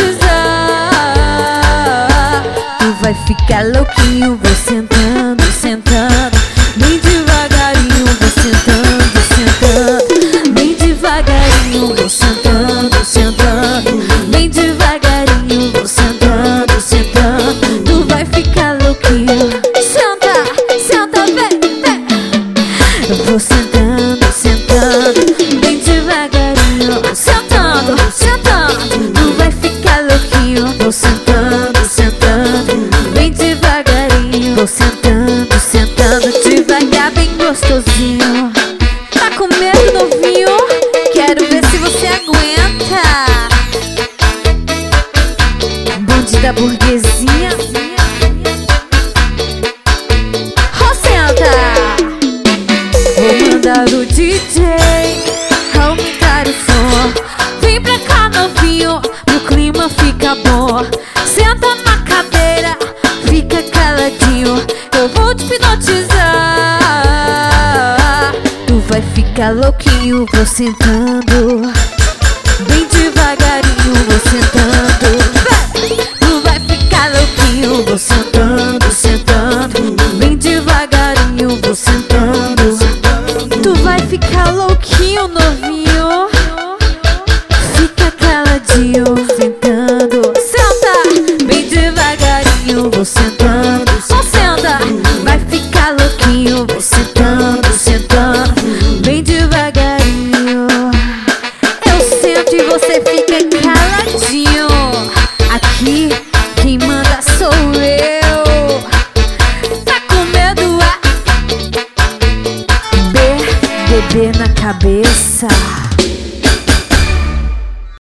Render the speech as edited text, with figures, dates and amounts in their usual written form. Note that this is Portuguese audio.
hipnotizar. Tu vai ficar louquinho, vou sentando, sentando, bem devagarinho, vou sentando, sentando, bem devagarinho, vou sentando, sentando, bem devagarinho, vou sentando, sentando. Tu vai ficar louquinho. Senta, senta, vem, vem. Eu vou sentando, sentando, bem devagarinho, sentando, sentando. Tu vai ficar louquinho. Vou sentando, sentando, bem devagarinho, vou sentando, sentando, devagar, bem gostosinho. Tá com medo, novinho? Quero ver se você aguenta. Bonde da burguesia. Vou mandar o DJ aumentar o som. Vem pra cá, novinho, meu clima fica bom. Senta na cadeira, fica caladinho, eu vou te hipnotizar. Tu vai ficar louquinho, vou sentando, bem devagarinho, vou sentando. Tu vai ficar louquinho, vou sentando, sentando, bem devagarinho, vou sentando. Tu vai ficar louquinho, novinho, fica caladinho, sentando. Senta, bem devagarinho, vou sentando. Só senta, vai ficar louquinho, vou sentando, sentando, bem devagarinho. Eu sento e você fica caladinho. Aqui quem manda sou eu. Tá com medo, é? Bebê na cabeça.